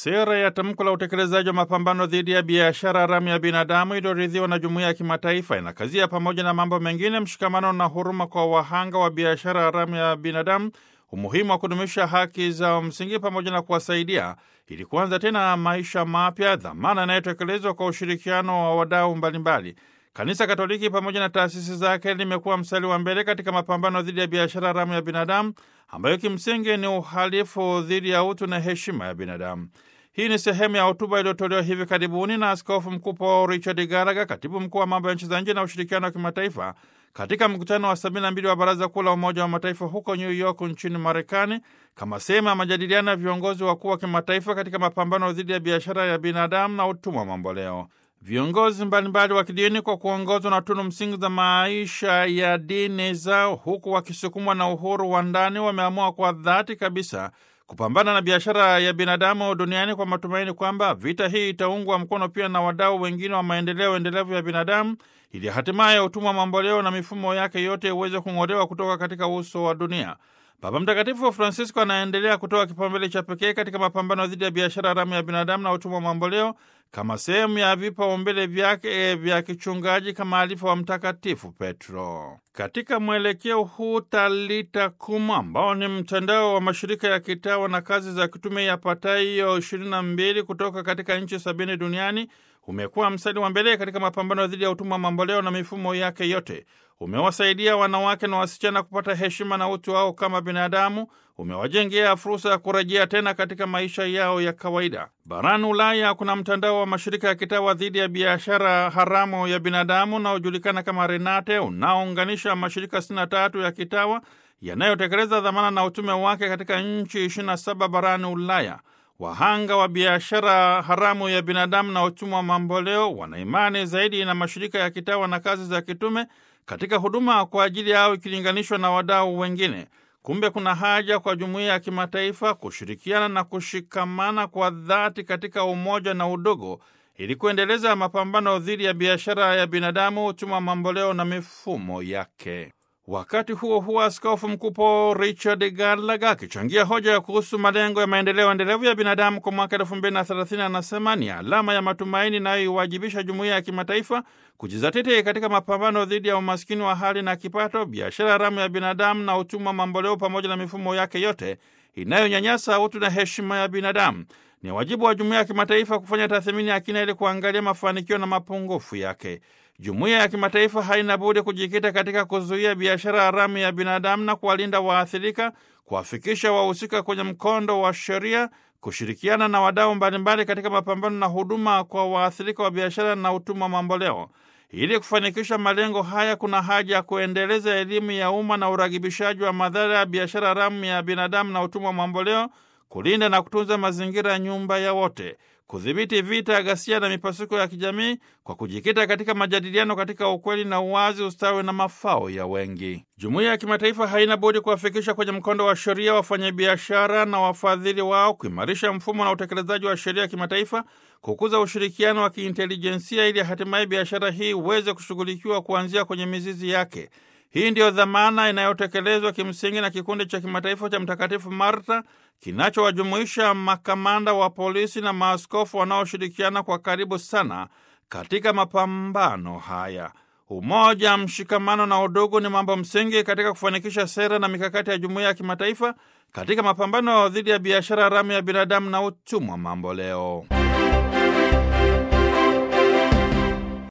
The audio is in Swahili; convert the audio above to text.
Sera ya tamko la utekelezaji wa mapambano dhidi ya biashara haramu ya binadamu iliyoridhiwa na jumuiya ya kimataifa inakazia pamoja na mambo mengine mshikamano na huruma kwa wahanga wa biashara haramu ya binadamu, umuhimu wa kudumisha haki za msingi pamoja na kuwasaidia ili kuanza tena maisha mapya, dhamana inayotekelezwa kwa ushirikiano wa wadau mbalimbali. Kanisa Katoliki pamoja na taasisi zake limekuwa mstari wa mbele katika mapambano dhidi ya biashara haramu ya binadamu ambayo kimsingi ni uhalifu dhidi ya utu na heshima ya binadamu. Hii ni sehemu ya hotuba iliyotolewa hivi karibuni na Askofu Mkuu Paul Richard Gallagher, katibu mkuu wa mambo ya nchi za nje na ushirikiano wa kimataifa, katika mkutano wa 72 wa Baraza Kuu la Umoja wa Mataifa huko New York nchini Marekani, kama sehemu ya majadiliano ya viongozi wakuu wa kimataifa katika mapambano dhidi ya biashara ya binadamu na utumwa mamboleo. Viongozi mbalimbali wa kidini kwa kuongozwa na tunu msingi za maisha ya dini zao, huku wakisukumwa na uhuru wa ndani, wameamua kwa dhati kabisa kupambana na biashara ya binadamu duniani kwa matumaini kwamba vita hii itaungwa mkono pia na wadau wengine wa maendeleo endelevu ya binadamu, ili hatimaye utumwa mamboleo na mifumo yake yote uweze kung'olewa kutoka katika uso wa dunia. Baba Mtakatifu Francisco anaendelea kutoa kipaumbele cha pekee katika mapambano dhidi ya biashara haramu ya binadamu na utumwa mamboleo kama sehemu ya vipaumbele vyake vya kichungaji kama alifa wa Mtakatifu Petro. Katika mwelekeo huu, Talita Kum, ambao ni mtandao wa mashirika ya kitawa na kazi za kitume yapatayo 22 kutoka katika nchi 70 duniani, umekuwa mstari wa mbele katika mapambano dhidi ya utumwa mamboleo na mifumo yake yote. Umewasaidia wanawake na wasichana kupata heshima na utu wao kama binadamu. Umewajengea fursa ya kurejea tena katika maisha yao ya kawaida. Barani Ulaya kuna mtandao wa mashirika ya kitawa dhidi ya biashara haramu ya binadamu unaojulikana kama Renate, unaounganisha mashirika 63 ya kitawa yanayotekeleza dhamana na utume wake katika nchi 27 barani Ulaya. Wahanga wa biashara haramu ya binadamu na utumwa mamboleo wana imani zaidi na mashirika ya kitawa na kazi za kitume katika huduma kwa ajili yao ikilinganishwa na wadau wengine. Kumbe kuna haja kwa jumuiya ya kimataifa kushirikiana na kushikamana kwa dhati katika umoja na udogo ili kuendeleza mapambano dhidi ya biashara ya binadamu, utumwa mamboleo na mifumo yake. Wakati huo huo, Askofu Mkuu Paul Richard Gallagher akichangia hoja kuhusu malengo ya maendeleo endelevu ya binadamu kwa mwaka 2030 anasema ni alama ya matumaini inayoiwajibisha jumuiya ya kimataifa kujizatiti katika mapambano dhidi ya umaskini wa hali na kipato, biashara haramu ya binadamu na utumwa mamboleo pamoja na mifumo yake yote inayonyanyasa utu na heshima ya binadamu. Ni wajibu wa jumuiya ya kimataifa kufanya tathmini ya kina ili kuangalia mafanikio na mapungufu yake. Jumuiya ya kimataifa haina budi kujikita katika kuzuia biashara haramu ya binadamu na kuwalinda waathirika, kuwafikisha wahusika kwenye mkondo wa sheria, kushirikiana na wadau mbalimbali katika mapambano na huduma kwa waathirika wa biashara na utumwa mamboleo. Ili kufanikisha malengo haya, kuna haja ya kuendeleza elimu ya umma na uragibishaji wa madhara ya biashara haramu ya binadamu na utumwa mamboleo, kulinda na kutunza mazingira ya nyumba ya wote, kudhibiti vita, ghasia na mipasuko ya kijamii kwa kujikita katika majadiliano katika ukweli na uwazi, ustawi na mafao ya wengi. Jumuiya ya kimataifa haina budi kuwafikisha kwenye mkondo wa sheria wafanyabiashara na wafadhili wao, kuimarisha mfumo na utekelezaji wa sheria ya kimataifa, kukuza ushirikiano wa kiintelijensia ili hatimaye biashara hii iweze kushughulikiwa kuanzia kwenye mizizi yake. Hii ndiyo dhamana inayotekelezwa kimsingi na kikundi cha kimataifa cha Mtakatifu Marta kinachowajumuisha makamanda wa polisi na maaskofu wanaoshirikiana kwa karibu sana katika mapambano haya. Umoja, mshikamano na udugu ni mambo msingi katika kufanikisha sera na mikakati ya jumuiya ya kimataifa katika mapambano dhidi ya biashara haramu ya binadamu na utumwa mamboleo.